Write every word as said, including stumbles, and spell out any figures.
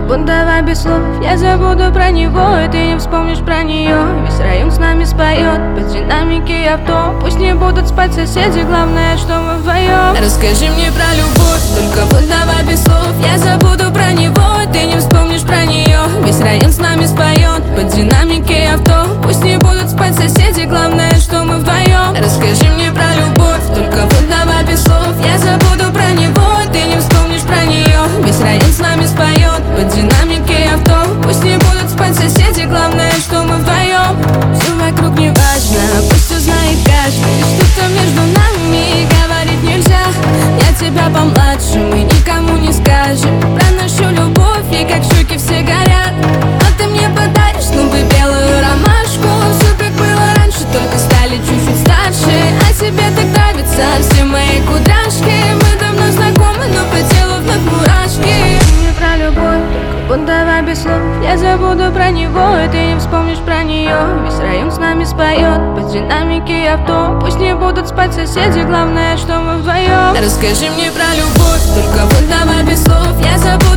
Только вот давай без слов. Я забуду про него, и ты не вспомнишь про нее. Весь район с нами споет под динамики авто. Пусть не будут спать соседи, главное, что мы вдвоем. Расскажи мне про любовь, только вот давай без слов. Я забуду про него, и ты не вспомнишь про нее. Весь район с нами споет под динамики авто. Пусть не будут спать соседи, главное, что мы вдвоем. Расскажи мне про любовь, только вот давай без слов. Я забуду про него, и ты не вспомнишь про нее. Весь район с нами споет под динамики авто. Пусть не будут спать соседи, главное, что мы вдвоем. Все вокруг не важно, пусть узнает каждый. Что-то между нами говорить нельзя. Я тебя помладше, мы никому не скажем про нашу любовь, и как щеки все горят. Но ты мне подаришь снова белую ромашку. Все как было раньше, только стали чуть-чуть старше. А тебе так нравятся все мои кудряшки. Мы давно знакомы, но по телу вновь мурашки. Не про любовь, только вот давай без слов. Я забуду про него, и ты не вспомнишь про нее. Весь район с нами споет под динамики авто. Пусть не будут спать соседи, главное, что мы вдвоем. Расскажи мне про любовь, только вот давай без слов. Я забуду